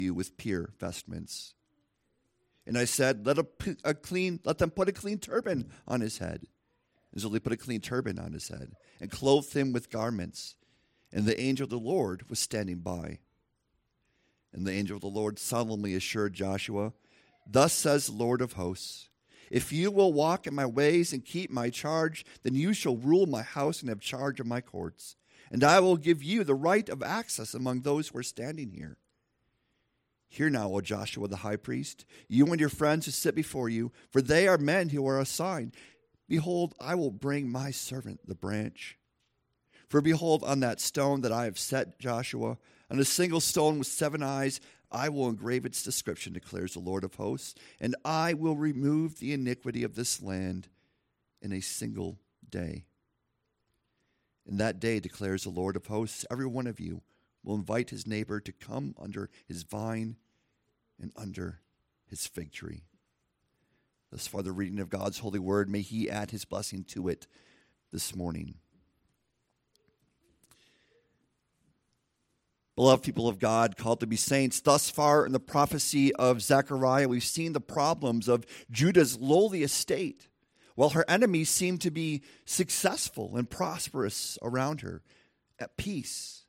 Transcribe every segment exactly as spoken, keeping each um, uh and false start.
you with pure vestments. And I said, let a, a clean, let them put a clean turban on his head. And so they put a clean turban on his head and clothed him with garments. And the angel of the Lord was standing by. And the angel of the Lord solemnly assured Joshua, thus says the Lord of hosts, if you will walk in my ways and keep my charge, then you shall rule my house and have charge of my courts. And I will give you the right of access among those who are standing here. Hear now, O Joshua the high priest, you and your friends who sit before you, for they are men who are assigned. Behold, I will bring my servant the branch. For behold, on that stone that I have set, Joshua, on a single stone with seven eyes, I will engrave its description, declares the Lord of hosts, and I will remove the iniquity of this land in a single day. In that day, declares the Lord of hosts, every one of you will invite his neighbor to come under his vine and under his fig tree. Thus far the reading of God's holy word. May he add his blessing to it this morning. Beloved people of God, called to be saints, thus far in the prophecy of Zechariah, we've seen the problems of Judah's lowly estate, while her enemies seem to be successful and prosperous around her, at peace.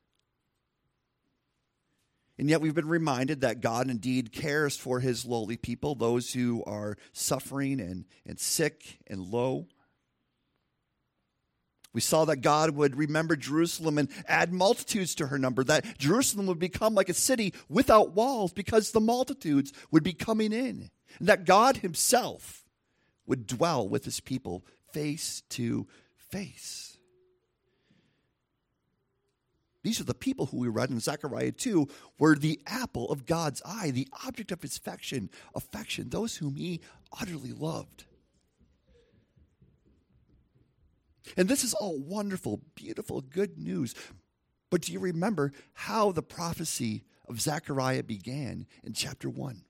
And yet we've been reminded that God indeed cares for his lowly people, those who are suffering and, and sick and low. We saw that God would remember Jerusalem and add multitudes to her number, that Jerusalem would become like a city without walls because the multitudes would be coming in, and that God himself would dwell with his people face to face. These are the people who we read in Zechariah two were the apple of God's eye, the object of his affection, affection, those whom he utterly loved. And this is all wonderful, beautiful, good news. But do you remember how the prophecy of Zechariah began in chapter one?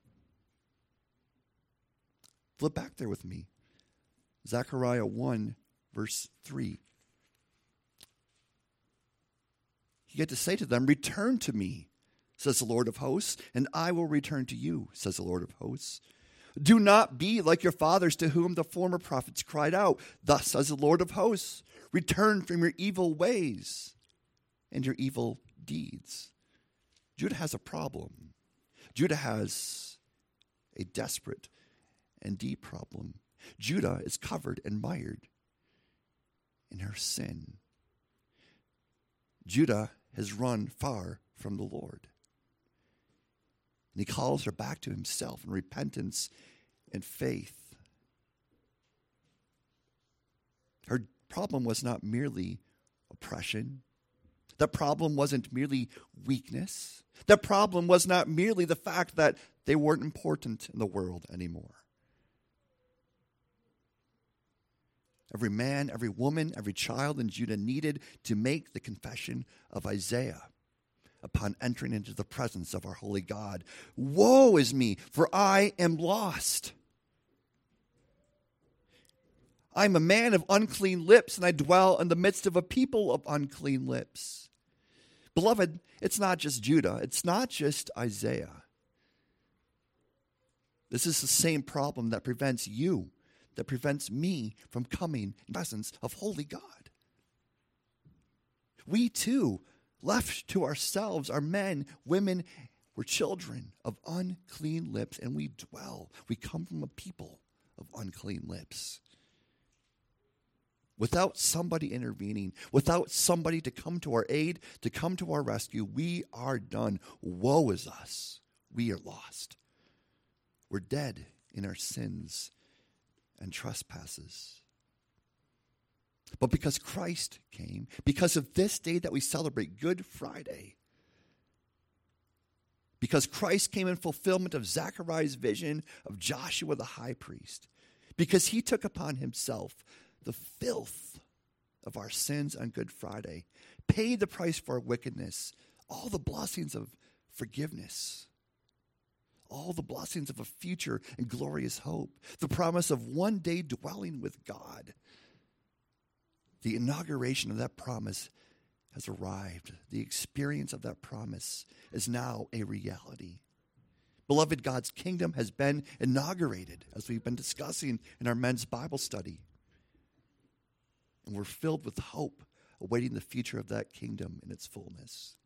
Flip back there with me. Zechariah one, verse three. You get to say to them, return to me, says the Lord of hosts, and I will return to you, says the Lord of hosts. Do not be like your fathers to whom the former prophets cried out. Thus says the Lord of hosts, return from your evil ways and your evil deeds. Judah has a problem. Judah has a desperate and deep problem. Judah is covered and mired in her sin. Judah has run far from the Lord. And he calls her back to himself in repentance and faith. Her problem was not merely oppression. The problem wasn't merely weakness. The problem was not merely the fact that they weren't important in the world anymore. Every man, every woman, every child in Judah needed to make the confession of Isaiah upon entering into the presence of our holy God. Woe is me, for I am lost. I am a man of unclean lips, and I dwell in the midst of a people of unclean lips. Beloved, it's not just Judah. It's not just Isaiah. This is the same problem that prevents you, that prevents me from coming in the presence of holy God. We too, left to ourselves, are men, women, we're children of unclean lips, and we dwell. We come from a people of unclean lips. Without somebody intervening, without somebody to come to our aid, to come to our rescue, we are done. Woe is us. We are lost. We're dead in our sins and trespasses. But because Christ came, because of this day that we celebrate, Good Friday, because Christ came in fulfillment of Zechariah's vision of Joshua the high priest, because he took upon himself the filth of our sins on Good Friday, paid the price for our wickedness, all the blessings of forgiveness, all the blessings of a future and glorious hope, the promise of one day dwelling with God. The inauguration of that promise has arrived. The experience of that promise is now a reality. Beloved, God's kingdom has been inaugurated, as we've been discussing in our men's Bible study. And we're filled with hope, awaiting the future of that kingdom in its fullness.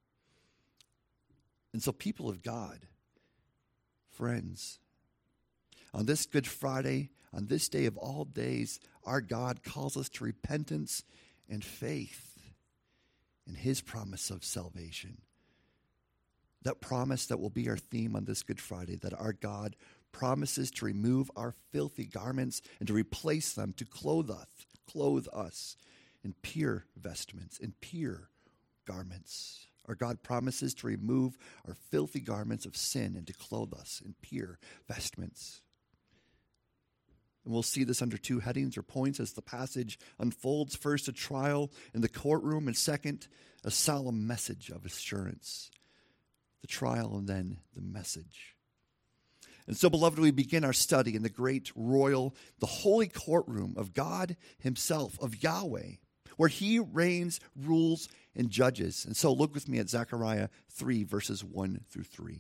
And so, people of God, friends, on this Good Friday, on this day of all days, our God calls us to repentance and faith in his promise of salvation. That promise that will be our theme on this Good Friday, that our God promises to remove our filthy garments and to replace them, to clothe us, clothe us in pure vestments, in pure garments. Our God promises to remove our filthy garments of sin and to clothe us in pure vestments. And we'll see this under two headings or points as the passage unfolds. First, a trial in the courtroom, and second, a solemn message of assurance. The trial and then the message. And so, beloved, we begin our study in the great royal, the holy courtroom of God himself, of Yahweh, where he reigns, rules, and judges. And so look with me at Zechariah three, verses one through three.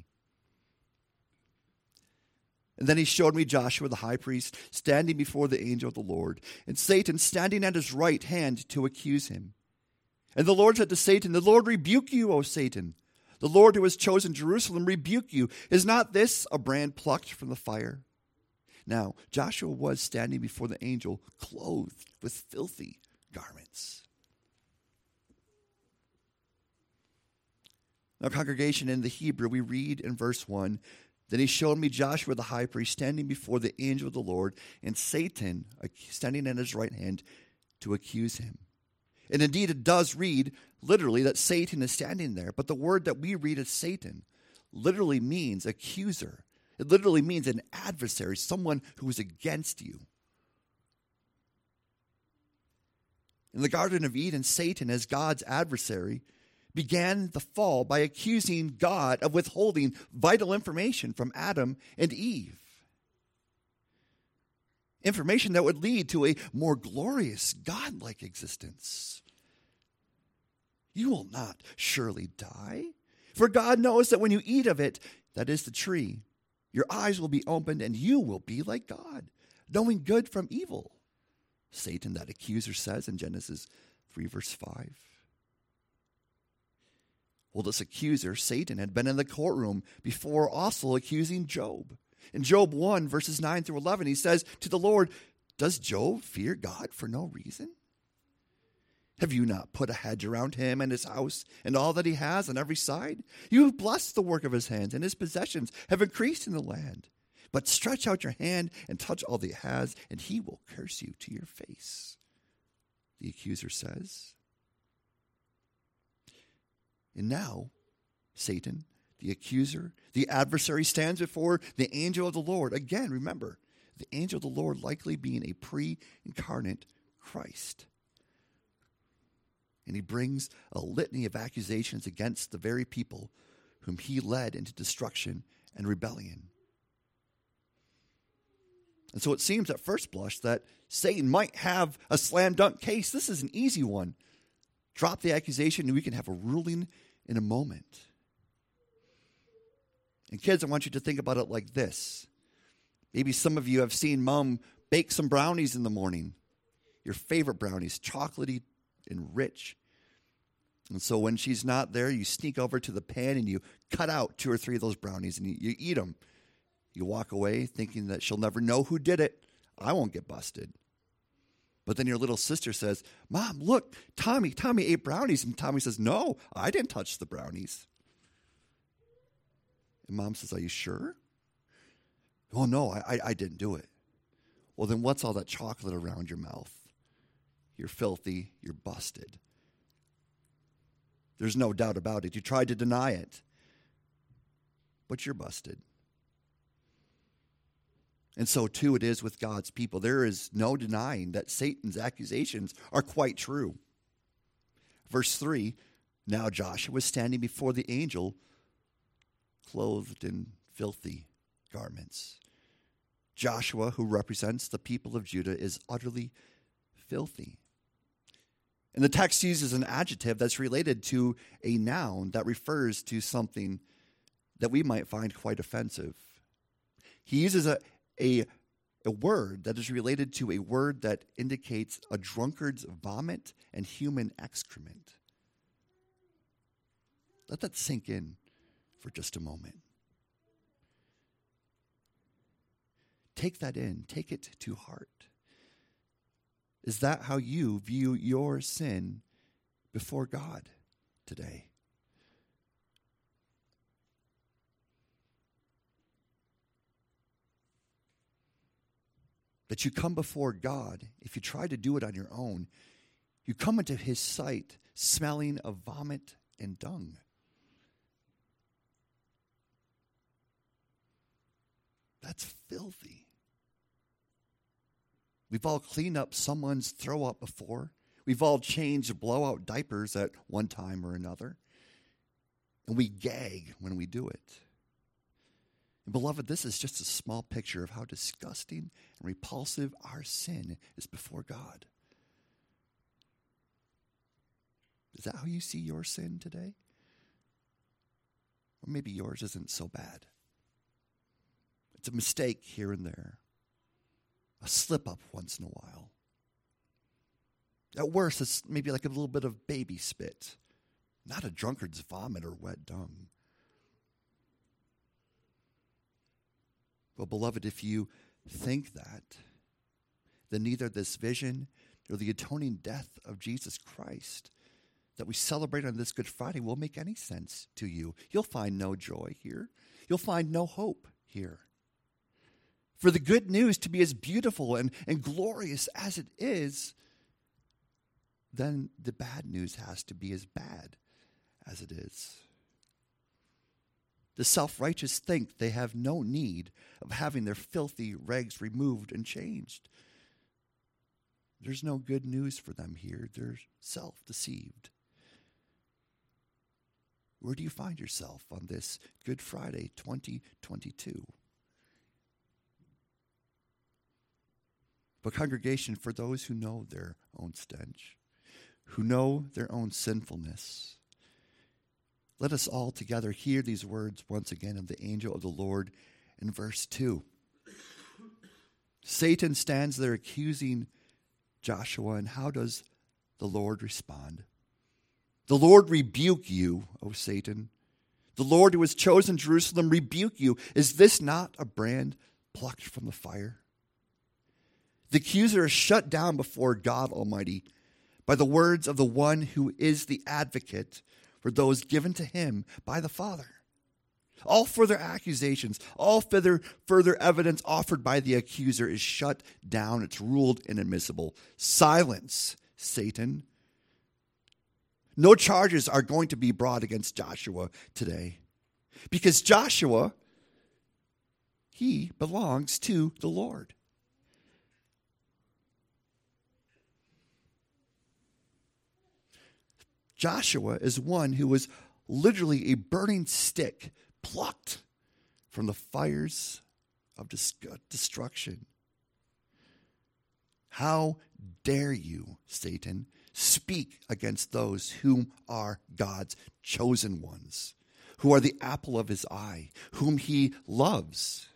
And then he showed me Joshua the high priest standing before the angel of the Lord, and Satan standing at his right hand to accuse him. And the Lord said to Satan, "The Lord rebuke you, O Satan. The Lord who has chosen Jerusalem rebuke you. Is not this a brand plucked from the fire?" Now Joshua was standing before the angel, clothed with filthy garments. Now, congregation, in the Hebrew, we read in verse one, "Then he showed me Joshua the high priest standing before the angel of the Lord, and Satan standing at his right hand to accuse him." And indeed, it does read literally that Satan is standing there, but the word that we read as Satan literally means accuser. It literally means an adversary, someone who is against you. In the Garden of Eden, Satan, as God's adversary, began the fall by accusing God of withholding vital information from Adam and Eve. Information that would lead to a more glorious, God-like existence. You will not surely die, for God knows that when you eat of it, that is the tree, your eyes will be opened and you will be like God, knowing good from evil. Satan, that accuser, says in Genesis three, verse five. Well, this accuser, Satan, had been in the courtroom before also accusing Job. In Job one, verses nine through eleven, he says to the Lord, "Does Job fear God for no reason? Have you not put a hedge around him and his house and all that he has on every side? You have blessed the work of his hands, and his possessions have increased in the land. But stretch out your hand and touch all that he has, and he will curse you to your face," the accuser says. And now, Satan, the accuser, the adversary, stands before the angel of the Lord. Again, remember, the angel of the Lord likely being a pre-incarnate Christ. And he brings a litany of accusations against the very people whom he led into destruction and rebellion. And so it seems at first blush that Satan might have a slam dunk case. This is an easy one. Drop the accusation and we can have a ruling in a moment. And kids, I want you to think about it like this. Maybe some of you have seen mom bake some brownies in the morning. Your favorite brownies, chocolatey and rich. And so when she's not there, you sneak over to the pan and you cut out two or three of those brownies and you, you eat them. You walk away thinking that she'll never know who did it. I won't get busted. But then your little sister says, "Mom, look, Tommy, Tommy ate brownies." And Tommy says, "No, I didn't touch the brownies." And mom says, "Are you sure?" "Oh, no, I, I didn't do it." Well, then what's all that chocolate around your mouth? You're filthy. You're busted. There's no doubt about it. You tried to deny it, but you're busted. And so, too, it is with God's people. There is no denying that Satan's accusations are quite true. Verse three, "Now Joshua was standing before the angel, clothed in filthy garments." Joshua, who represents the people of Judah, is utterly filthy. And the text uses an adjective that's related to a noun that refers to something that we might find quite offensive. He uses a, a, a word that is related to a word that indicates a drunkard's vomit and human excrement. Let that sink in for just a moment. Take that in. Take it to heart. Is that how you view your sin before God today? That you come before God, if you try to do it on your own, you come into his sight smelling of vomit and dung. That's filthy. We've all cleaned up someone's throw up before. We've all changed blowout diapers at one time or another. And we gag when we do it. And beloved, this is just a small picture of how disgusting and repulsive our sin is before God. Is that how you see your sin today? Or maybe yours isn't so bad. It's a mistake here and there. A slip up once in a while. At worst, it's maybe like a little bit of baby spit, not a drunkard's vomit or wet dung. Well, beloved, if you think that, then neither this vision nor the atoning death of Jesus Christ that we celebrate on this Good Friday will make any sense to you. You'll find no joy here. You'll find no hope here. For the good news to be as beautiful and, and glorious as it is, then the bad news has to be as bad as it is. The self-righteous think they have no need of having their filthy rags removed and changed. There's no good news for them here. They're self-deceived. Where do you find yourself on this Good Friday twenty twenty-two? But congregation, for those who know their own stench, who know their own sinfulness, let us all together hear these words once again of the angel of the Lord in verse two. Satan stands there accusing Joshua, and how does the Lord respond? The Lord rebuke you, O Satan. The Lord who has chosen Jerusalem rebuke you. Is this not a brand plucked from the fire? The accuser is shut down before God Almighty by the words of the one who is the advocate for those given to him by the Father. All further accusations, all further, further evidence offered by the accuser is shut down. It's ruled inadmissible. Silence, Satan. No charges are going to be brought against Joshua today, because Joshua, he belongs to the Lord. Joshua is one who was literally a burning stick plucked from the fires of destruction. How dare you, Satan, speak against those whom are God's chosen ones, who are the apple of his eye, whom he loves.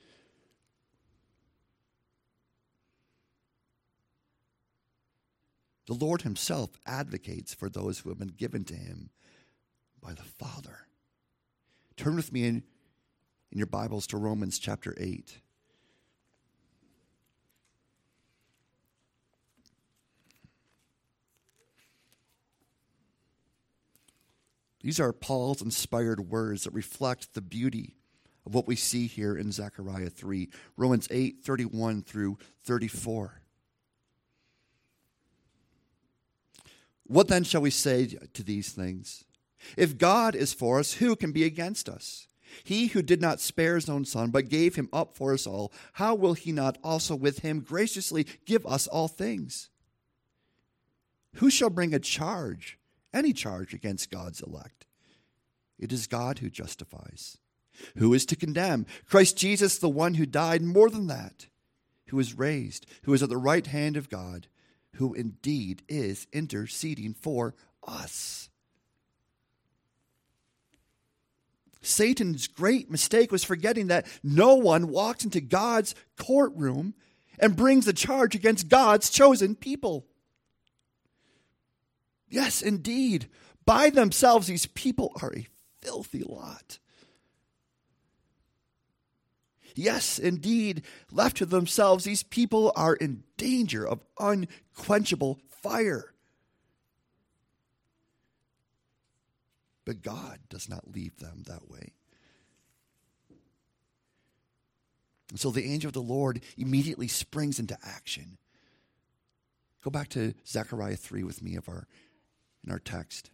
The Lord himself advocates for those who have been given to him by the Father. Turn with me in, in your Bibles to Romans chapter eight. These are Paul's inspired words that reflect the beauty of what we see here in Zechariah three. Romans eight, thirty-one through thirty-four. What then shall we say to these things? If God is for us, who can be against us? He who did not spare his own son, but gave him up for us all, how will he not also with him graciously give us all things? Who shall bring a charge, any charge against God's elect? It is God who justifies. Who is to condemn? Christ Jesus, the one who died, more than that, who is raised, who is at the right hand of God, who indeed is interceding for us. Satan's great mistake was forgetting that no one walks into God's courtroom and brings a charge against God's chosen people. Yes, indeed, by themselves, these people are a filthy lot. Yes, indeed, left to themselves, these people are in danger of unquenchable fire. But God does not leave them that way. And so the angel of the Lord immediately springs into action. Go back to Zechariah three with me of our in our text.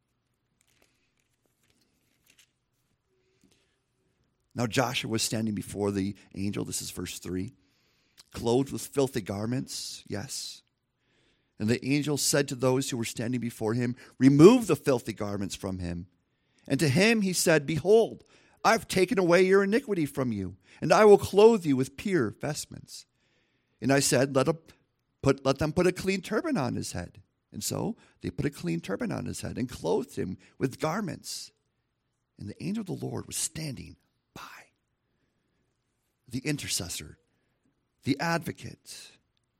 Now Joshua was standing before the angel, this is verse three, clothed with filthy garments, yes. And the angel said to those who were standing before him, remove the filthy garments from him. And to him he said, behold, I've taken away your iniquity from you, and I will clothe you with pure vestments. And I said, let, a, put, let them put a clean turban on his head. And so they put a clean turban on his head and clothed him with garments. And the angel of the Lord was standing by. The intercessor, the advocate.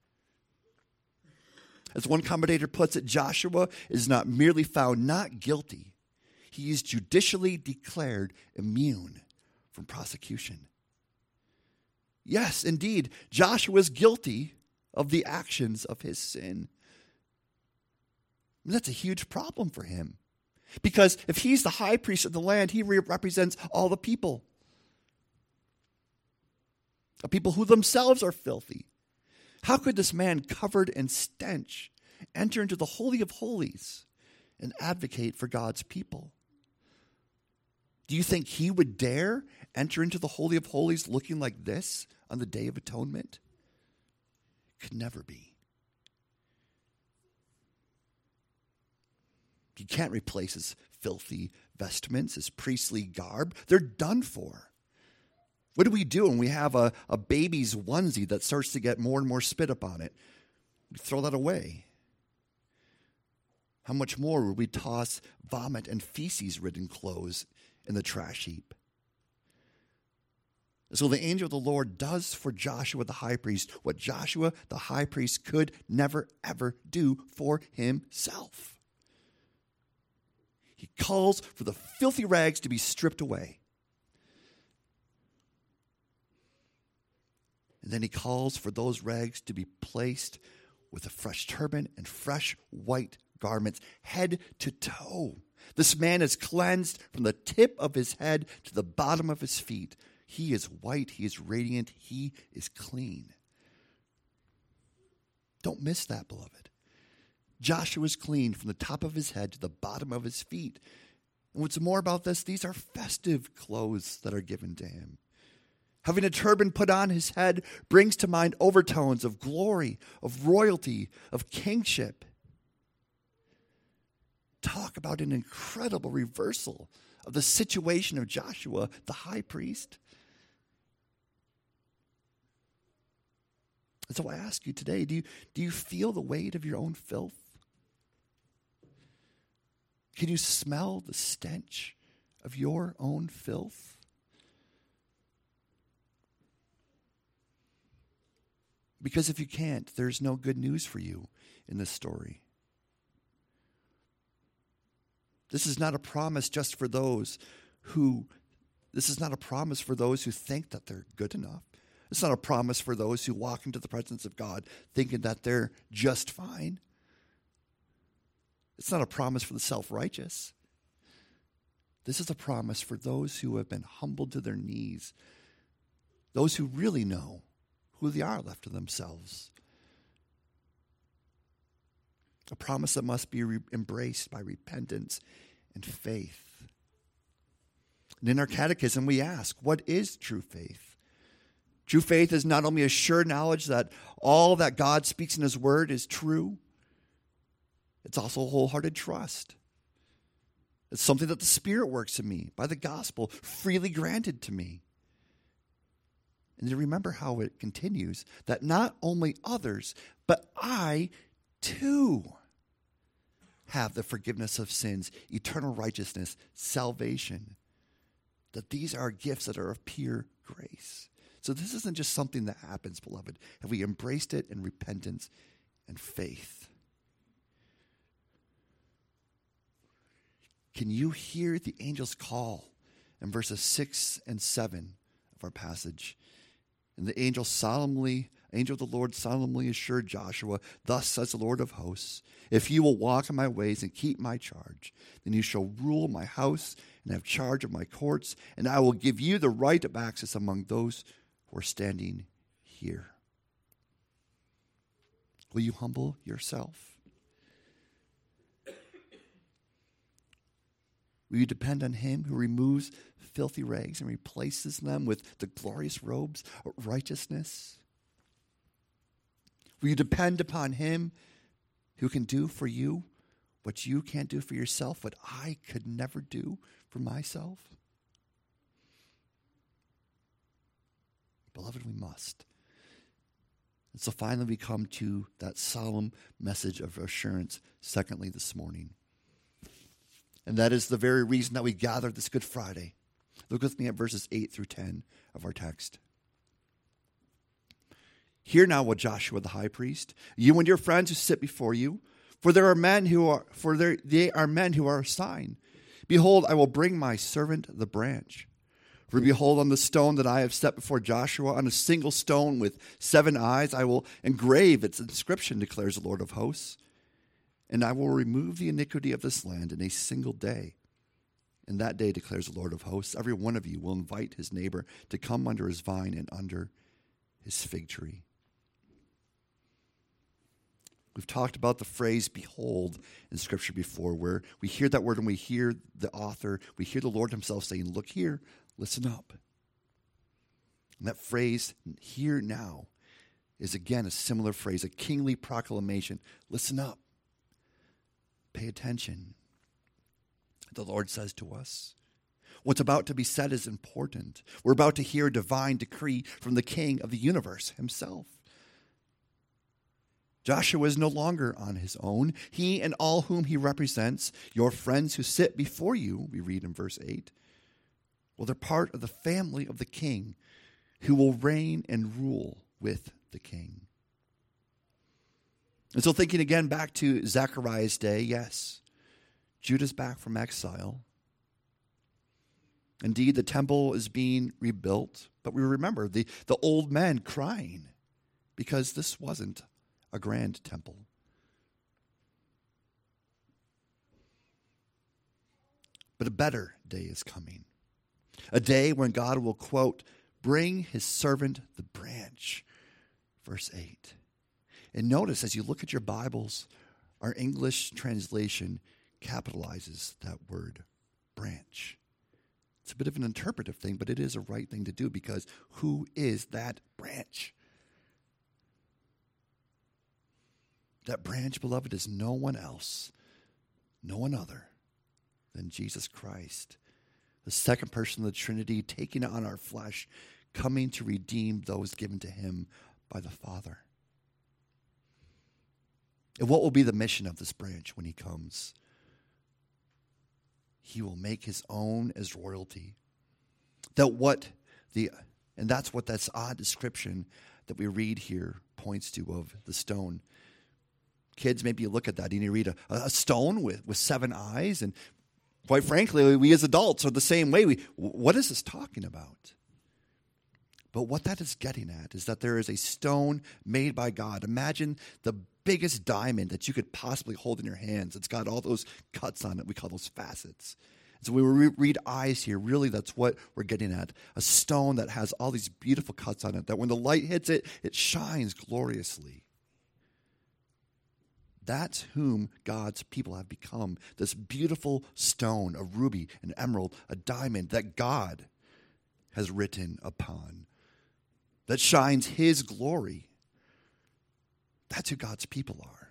As one commentator puts it, Joshua is not merely found not guilty. He is judicially declared immune from prosecution. Yes, indeed, Joshua is guilty of the actions of his sin. And that's a huge problem for him. Because if he's the high priest of the land, he represents all the people. A people who themselves are filthy. How could this man covered in stench enter into the Holy of Holies and advocate for God's people? Do you think he would dare enter into the Holy of Holies looking like this on the Day of Atonement? Could never be. He can't replace his filthy vestments, his priestly garb. They're done for. What do we do when we have a, a baby's onesie that starts to get more and more spit upon it? We throw that away. How much more would we toss vomit and feces-ridden clothes in the trash heap? So the angel of the Lord does for Joshua the high priest what Joshua the high priest could never, ever do for himself. He calls for the filthy rags to be stripped away. And then he calls for those rags to be placed with a fresh turban and fresh white garments, head to toe. This man is cleansed from the tip of his head to the bottom of his feet. He is white, he is radiant, he is clean. Don't miss that, beloved. Joshua is clean from the top of his head to the bottom of his feet. And what's more about this, these are festive clothes that are given to him. Having a turban put on his head brings to mind overtones of glory, of royalty, of kingship. Talk about an incredible reversal of the situation of Joshua, the high priest. And so I ask you today, do you, do you feel the weight of your own filth? Can you smell the stench of your own filth? Because if you can't, there's no good news for you in this story. This is not a promise just for those who, this is not a promise for those who think that they're good enough. It's not a promise for those who walk into the presence of God thinking that they're just fine. It's not a promise for the self-righteous. This is a promise for those who have been humbled to their knees, those who really know who they are left to themselves. A promise that must be re- embraced by repentance and faith. And in our catechism, we ask, what is true faith? True faith is not only a sure knowledge that all that God speaks in his word is true, it's also a wholehearted trust. It's something that the Spirit works in me by the gospel, freely granted to me. And to remember how it continues, that not only others, but I too have the forgiveness of sins, eternal righteousness, salvation. that these are gifts that are of pure grace. So this isn't just something that happens, beloved. Have we embraced it in repentance and faith? Can you hear the angel's call in verses six and seven of our passage? And the angel solemnly, angel of the Lord solemnly assured Joshua, thus says the Lord of hosts, if you will walk in my ways and keep my charge, then you shall rule my house and have charge of my courts, and I will give you the right of access among those who are standing here. Will you humble yourself? Will you depend on him who removes filthy rags and replaces them with the glorious robes of righteousness? Will you depend upon him who can do for you what you can't do for yourself, what I could never do for myself? Beloved, we must. And so finally we come to that solemn message of assurance, secondly, this morning. And that is the very reason that we gather this Good Friday. Look with me at verses eight through ten of our text. Hear now, O Joshua the high priest, you and your friends who sit before you, for there are men who are for there they are men who are a sign. Behold, I will bring my servant the branch. For behold, on the stone that I have set before Joshua, on a single stone with seven eyes, I will engrave its inscription, declares the Lord of hosts. And I will remove the iniquity of this land in a single day. In that day, declares the Lord of hosts, every one of you will invite his neighbor to come under his vine and under his fig tree. We've talked about the phrase behold in Scripture before, where we hear that word and we hear the author, we hear the Lord himself saying, look here, listen up. And that phrase, hear now, is again a similar phrase, a kingly proclamation. Listen up. Pay attention. The Lord says to us, what's about to be said is important. We're about to hear a divine decree from the King of the universe himself. Joshua is no longer on his own. He and all whom he represents, your friends who sit before you, we read in verse eight, well, they're part of the family of the King who will reign and rule with the King. And so thinking again back to Zechariah's day, yes, Judah's back from exile. Indeed, the temple is being rebuilt, but we remember the, the old men crying because this wasn't a grand temple. But a better day is coming. A day when God will, quote, bring his servant the branch. Verse eight. And notice as you look at your Bibles, our English translation capitalizes that word, branch. It's a bit of an interpretive thing, but it is a right thing to do because who is that branch? That branch, beloved, is no one else, no one other than Jesus Christ, the second person of the Trinity, taking on our flesh, coming to redeem those given to him by the Father. And what will be the mission of this branch when he comes? He will make his own as royalty. That what the and that's what that odd description that we read here points to of the stone. Kids, maybe you look at that and you read a, a stone with, with seven eyes, and quite frankly, we as adults are the same way. We, what is this talking about? But what that is getting at is that there is a stone made by God. Imagine the biggest diamond that you could possibly hold in your hands. It's got all those cuts on it. We call those facets. So when we read eyes here, really that's what we're getting at. A stone that has all these beautiful cuts on it, that when the light hits it, it shines gloriously. That's whom God's people have become. This beautiful stone, a ruby, an emerald, a diamond that God has written upon, that shines his glory. That's who God's people are.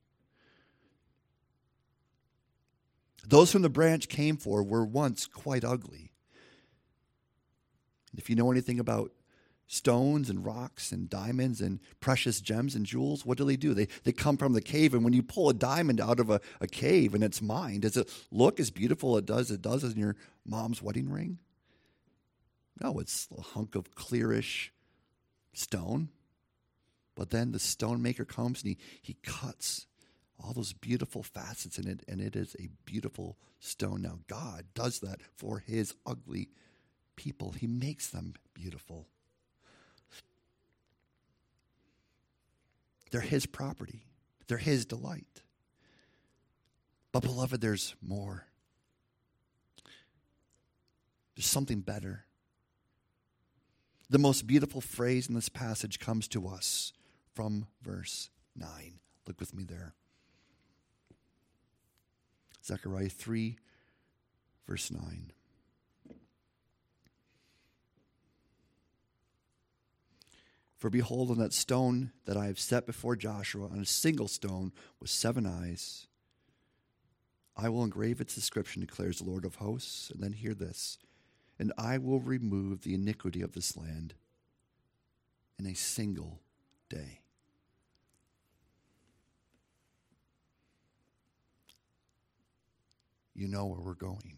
Those whom the branch came for were once quite ugly. And if you know anything about stones and rocks and diamonds and precious gems and jewels, what do they do? They they come from the cave, and when you pull a diamond out of a, a cave and it's mined, does it look as beautiful as it does, it does in your mom's wedding ring? No, it's a hunk of clearish stone. But then the stone maker comes and he, he cuts all those beautiful facets in it, and it is a beautiful stone. Now, God does that for his ugly people. He makes them beautiful. They're his property. They're his delight. But, beloved, there's more. There's something better. The most beautiful phrase in this passage comes to us from verse nine. Look with me there. Zechariah three, verse nine. For behold, on that stone that I have set before Joshua, on a single stone with seven eyes, I will engrave its inscription, declares the Lord of hosts. And then hear this. And I will remove the iniquity of this land in a single day. You know where we're going.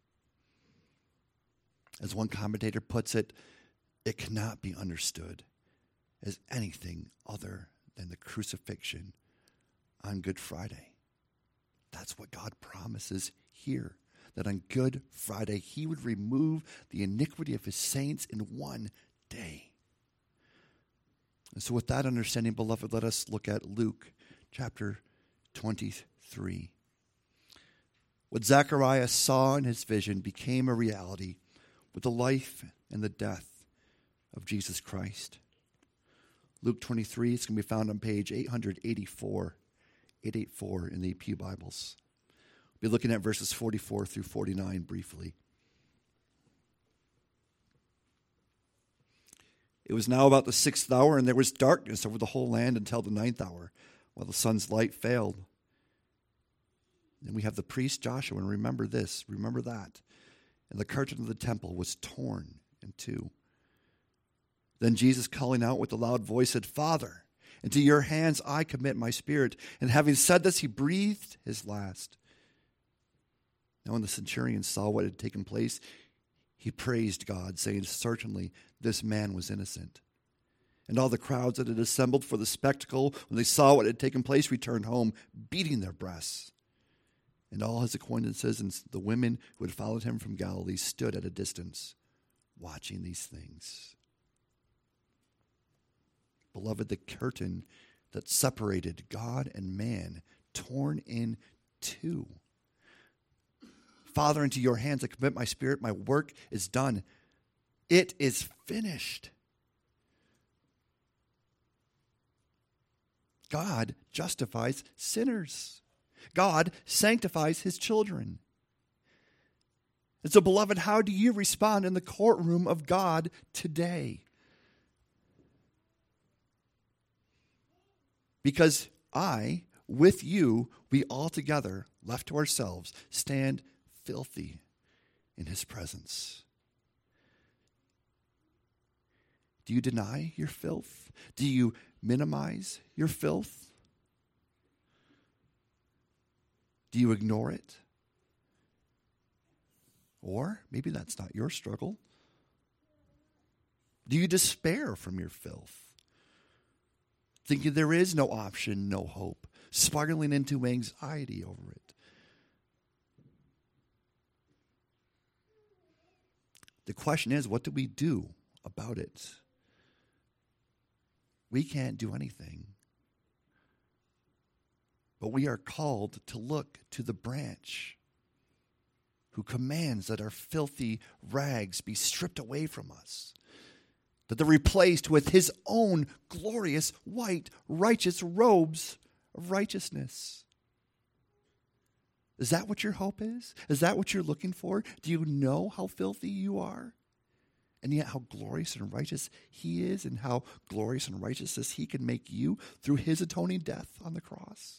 As one commentator puts it, it cannot be understood as anything other than the crucifixion on Good Friday. That's what God promises here, that on Good Friday he would remove the iniquity of his saints in one day. And so with that understanding, beloved, let us look at Luke chapter twenty-three. What Zechariah saw in his vision became a reality with the life and the death of Jesus Christ. Luke twenty-three, it's going to be found on page eight eighty-four, eight eighty-four in the Pew Bibles. We'll be looking at verses forty-four through forty-nine briefly. It was now about the sixth hour, and there was darkness over the whole land until the ninth hour, while the sun's light failed. And we have the priest Joshua, and remember this, remember that. And the curtain of the temple was torn in two. Then Jesus, calling out with a loud voice, said, Father, into your hands I commit my spirit. And having said this, he breathed his last. Now when the centurion saw what had taken place, he praised God, saying, certainly this man was innocent. And all the crowds that had assembled for the spectacle, when they saw what had taken place, returned home, beating their breasts. And all his acquaintances and the women who had followed him from Galilee stood at a distance, watching these things. Beloved, the curtain that separated God and man, torn in two. Father, into your hands I commit my spirit. My work is done. It is finished. God justifies sinners. God sanctifies his children. And so, beloved, how do you respond in the courtroom of God today? Because I, with you, we all together, left to ourselves, stand filthy in his presence. Do you deny your filth? Do you minimize your filth? Do you ignore it? Or maybe that's not your struggle. Do you despair from your filth? Thinking there is no option, no hope, spiraling into anxiety over it. The question is, what do we do about it? We can't do anything. But we are called to look to the branch who commands that our filthy rags be stripped away from us, that they're replaced with his own glorious, white, righteous robes of righteousness. Is that what your hope is? Is that what you're looking for? Do you know how filthy you are? And yet how glorious and righteous he is, and how glorious and righteous he can make you through his atoning death on the cross.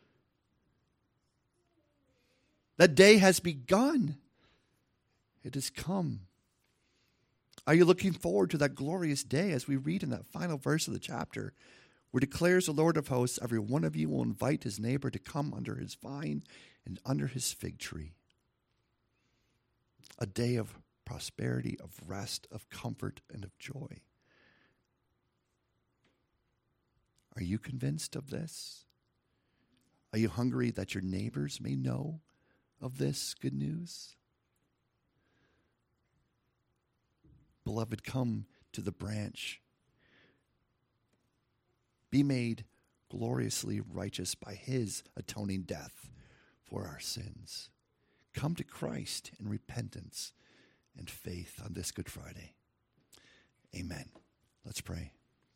That day has begun. It has come. Are you looking forward to that glorious day as we read in that final verse of the chapter, where declares the Lord of hosts, every one of you will invite his neighbor to come under his vine and under his fig tree. A day of prosperity, of rest, of comfort, and of joy. Are you convinced of this? Are you hungry that your neighbors may know of this good news? Beloved, come to the branch. Be made gloriously righteous by his atoning death for our sins. Come to Christ in repentance and faith on this Good Friday. Amen. Let's pray.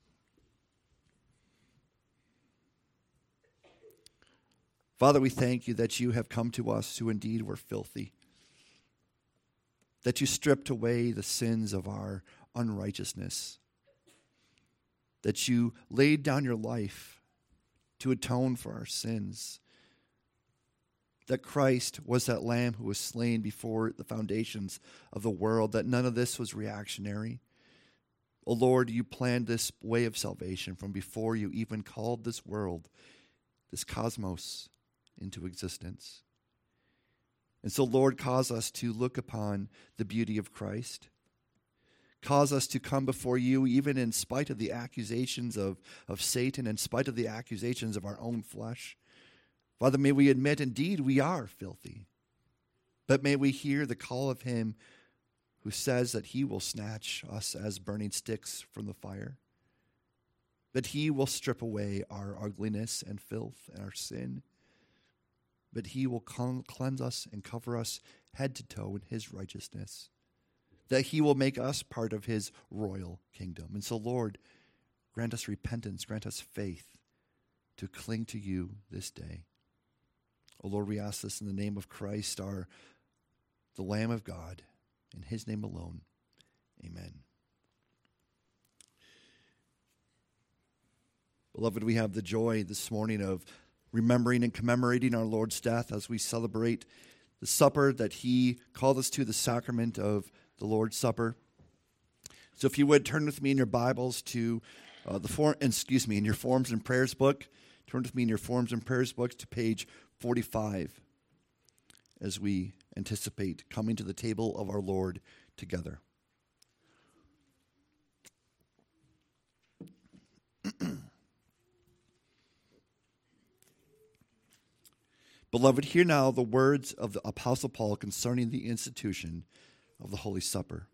Father, we thank you that you have come to us who indeed were filthy, that you stripped away the sins of our unrighteousness, that you laid down your life to atone for our sins, that Christ was that lamb who was slain before the foundations of the world, that none of this was reactionary. O Lord, you planned this way of salvation from before you even called this world, this cosmos, into existence. And so, Lord, cause us to look upon the beauty of Christ. Cause us to come before you even in spite of the accusations of, of Satan, in spite of the accusations of our own flesh. Father, may we admit indeed we are filthy, but may we hear the call of him who says that he will snatch us as burning sticks from the fire, that he will strip away our ugliness and filth and our sin, but he will cleanse us and cover us head to toe in his righteousness, that he will make us part of his royal kingdom. And so, Lord, grant us repentance, grant us faith to cling to you this day. Oh, Lord, we ask this in the name of Christ, our the Lamb of God, in his name alone. Amen. Beloved, we have the joy this morning of remembering and commemorating our Lord's death as we celebrate the supper that he called us to, the sacrament of the Lord's Supper. So if you would, turn with me in your Bibles to uh, the form, excuse me, in your Forms and Prayers book. Turn with me in your Forms and Prayers book to page forty-five as we anticipate coming to the table of our Lord together. Beloved, hear now the words of the Apostle Paul concerning the institution of the Holy Supper.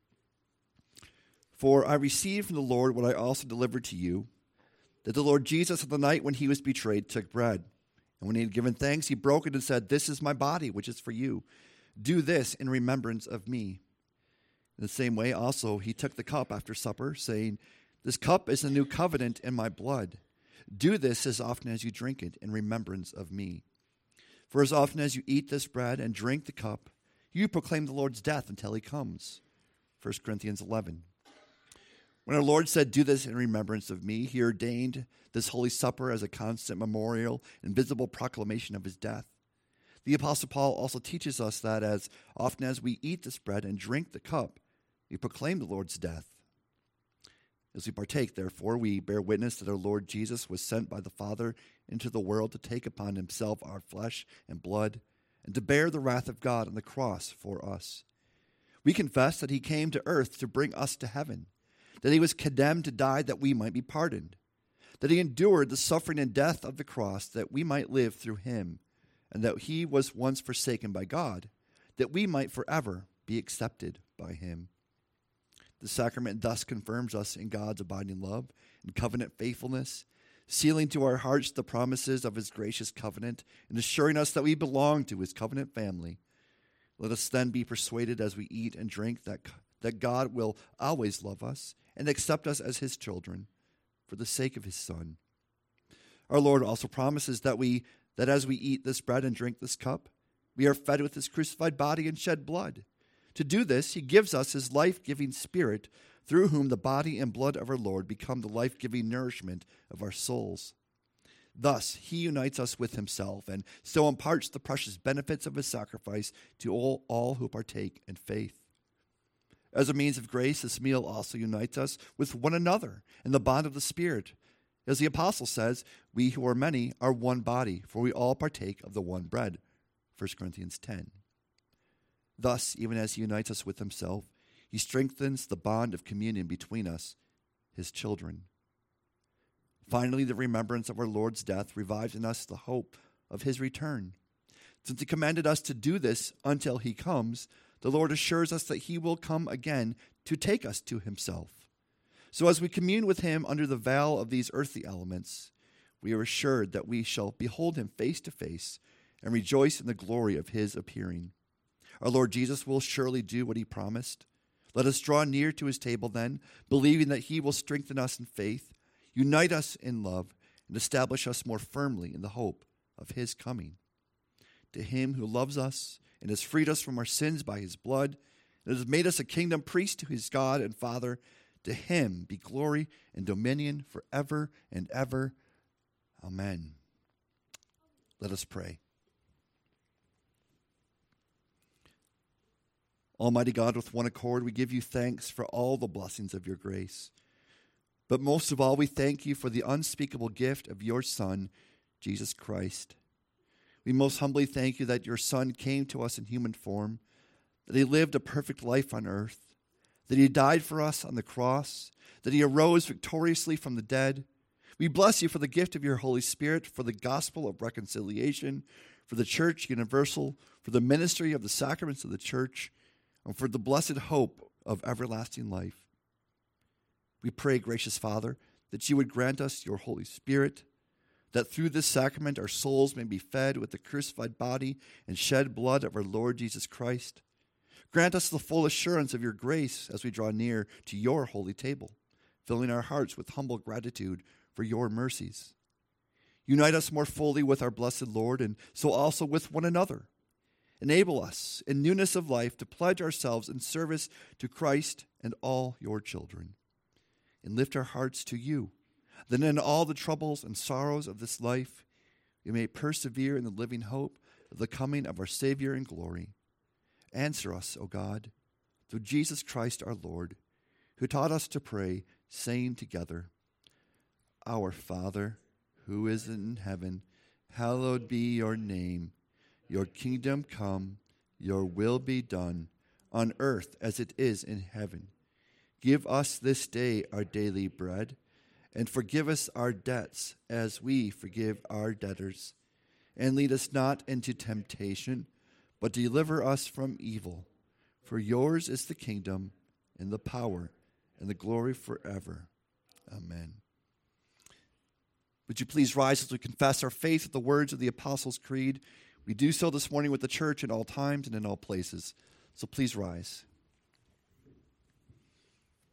For I received from the Lord what I also delivered to you, that the Lord Jesus, on the night when he was betrayed, took bread. And when he had given thanks, he broke it and said, "This is my body, which is for you. Do this in remembrance of me." In the same way also he took the cup after supper, saying, "This cup is the new covenant in my blood. Do this as often as you drink it in remembrance of me. For as often as you eat this bread and drink the cup, you proclaim the Lord's death until he comes." First Corinthians eleven. When our Lord said, "Do this in remembrance of me," he ordained this Holy Supper as a constant memorial and visible proclamation of his death. The Apostle Paul also teaches us that as often as we eat this bread and drink the cup, we proclaim the Lord's death. As we partake, therefore, we bear witness that our Lord Jesus was sent by the Father into the world to take upon himself our flesh and blood and to bear the wrath of God on the cross for us. We confess that he came to earth to bring us to heaven, that he was condemned to die that we might be pardoned, that he endured the suffering and death of the cross that we might live through him, and that he was once forsaken by God, that we might forever be accepted by him. The sacrament thus confirms us in God's abiding love and covenant faithfulness, sealing to our hearts the promises of his gracious covenant and assuring us that we belong to his covenant family. Let us then be persuaded as we eat and drink that, that God will always love us and accept us as his children for the sake of his Son. Our Lord also promises that we that as we eat this bread and drink this cup, we are fed with his crucified body and shed blood. To do this, he gives us his life-giving Spirit, through whom the body and blood of our Lord become the life-giving nourishment of our souls. Thus, he unites us with himself and so imparts the precious benefits of his sacrifice to all, all who partake in faith. As a means of grace, this meal also unites us with one another in the bond of the Spirit. As the apostle says, we who are many are one body, for we all partake of the one bread. First Corinthians ten. Thus, even as he unites us with himself, he strengthens the bond of communion between us, his children. Finally, the remembrance of our Lord's death revives in us the hope of his return. Since he commanded us to do this until he comes, the Lord assures us that he will come again to take us to himself. So as we commune with him under the veil of these earthly elements, we are assured that we shall behold him face to face and rejoice in the glory of his appearing. Our Lord Jesus will surely do what he promised. Let us draw near to his table then, believing that he will strengthen us in faith, unite us in love, and establish us more firmly in the hope of his coming. To him who loves us and has freed us from our sins by his blood, and has made us a kingdom priest to his God and Father, to him be glory and dominion forever and ever. Amen. Let us pray. Almighty God, with one accord, we give you thanks for all the blessings of your grace. But most of all, we thank you for the unspeakable gift of your Son, Jesus Christ. We most humbly thank you that your Son came to us in human form, that he lived a perfect life on earth, that he died for us on the cross, that he arose victoriously from the dead. We bless you for the gift of your Holy Spirit, for the gospel of reconciliation, for the church universal, for the ministry of the sacraments of the church, and for the blessed hope of everlasting life. We pray, gracious Father, that you would grant us your Holy Spirit, that through this sacrament our souls may be fed with the crucified body and shed blood of our Lord Jesus Christ. Grant us the full assurance of your grace as we draw near to your holy table, filling our hearts with humble gratitude for your mercies. Unite us more fully with our blessed Lord, and so also with one another. Enable us, in newness of life, to pledge ourselves in service to Christ and all your children. And lift our hearts to you, that in all the troubles and sorrows of this life, we may persevere in the living hope of the coming of our Savior in glory. Answer us, O God, through Jesus Christ our Lord, who taught us to pray, saying together, Our Father, who is in heaven, hallowed be your name. Your kingdom come, your will be done, on earth as it is in heaven. Give us this day our daily bread, and forgive us our debts as we forgive our debtors. And lead us not into temptation, but deliver us from evil. For yours is the kingdom, and the power, and the glory forever. Amen. Would you please rise as we confess our faith with the words of the Apostles' Creed? We do so this morning with the church in all times and in all places. So please rise.